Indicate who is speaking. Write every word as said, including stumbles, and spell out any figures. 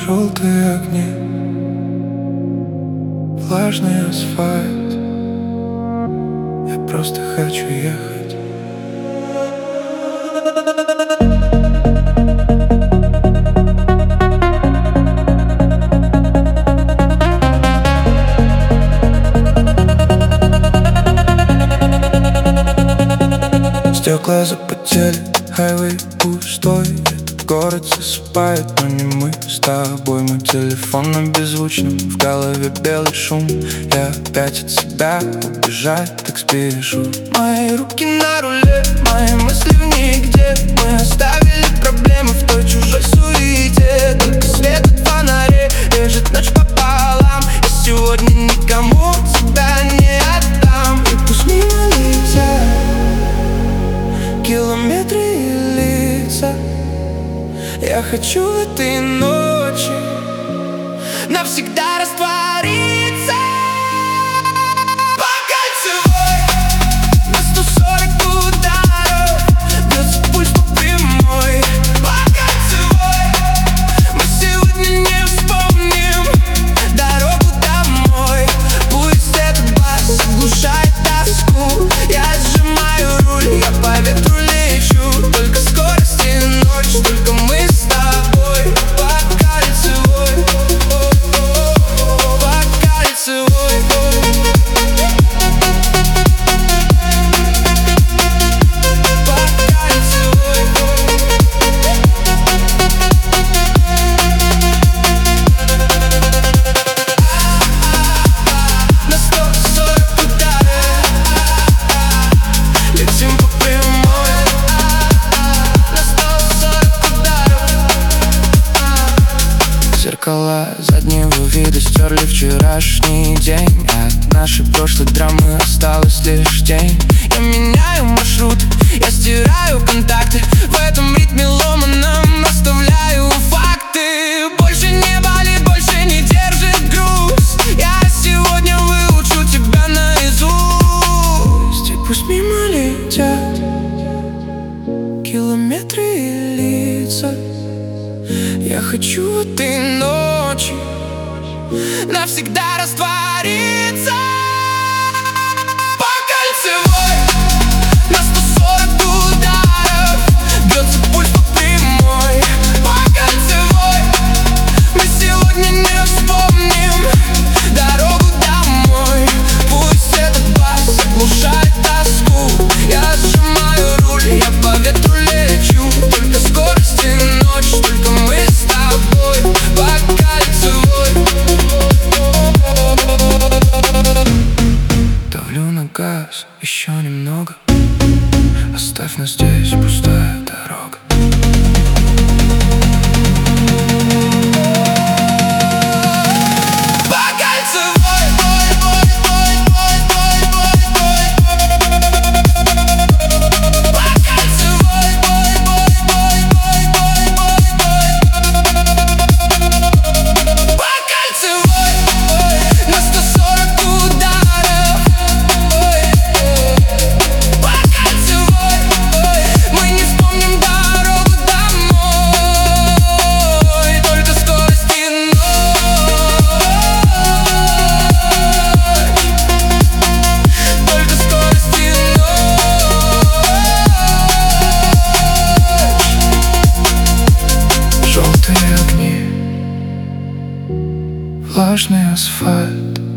Speaker 1: Желтые огни, влажный асфальт. Я просто хочу ехать. Стекла запотели, хайвей пустой. Этот город засыпает, но не мы с тобой. Мой телефон на беззвучном, в голове белый шум. Я опять от себя убежать так спешу. Мои руки на руле, мои мысли в нигде. Мы оставили проблемы в той чужой суете. Только свет от фонарей режет ночь пополам. И сегодня никому тебя не отдам. И пусть мимо летят километры и лица. Я хочу в этой ночи навсегда раствориться. По кольцевой на сто сорок ударов бьется пульс по прямой. По кольцевой мы сегодня не вспомним дорогу домой. Пусть этот бас оглушает тоску. Я сжимаю руль, я по ветру лечу. Только скорость и ночь, только мы с тобой. По кольцевой, по кольцевой. По кольцевой. На сто сорок ударов летим по прямой. На сто сорок ударов. Зеркала заднего вида стерли вчерашний день. От нашей прошлой драмы осталась лишь тень. Я меняю маршрут, я стираю контакты. В этом ритме ломаном оставляю факты. Больше не болит, больше не держит груз. Я сегодня выучу тебя наизусть. И пусть мимо летят километры и лица. Я хочу в этой ночи навсегда раствориться. По кольцевой на сто сорок ударов бьется пульс по прямой. По кольцевой мы сегодня не вспомним дорогу домой. Пусть этот бас оглушает тоску. Я сжимаю руль, я по ветру лечу. Только скорость и ночь, только мы с тобой. По кольцевой. Давлю на газ, еще немного. Оставь нас здесь, пустая дорога. По кольцевой. По кольцевой. По кольцевой на сто сорок ударов. По кольцевой мы не вспомним дорогу домой. Только скорость и ночь. Только скорость и ночь. Желтые огни, влажный асфальт.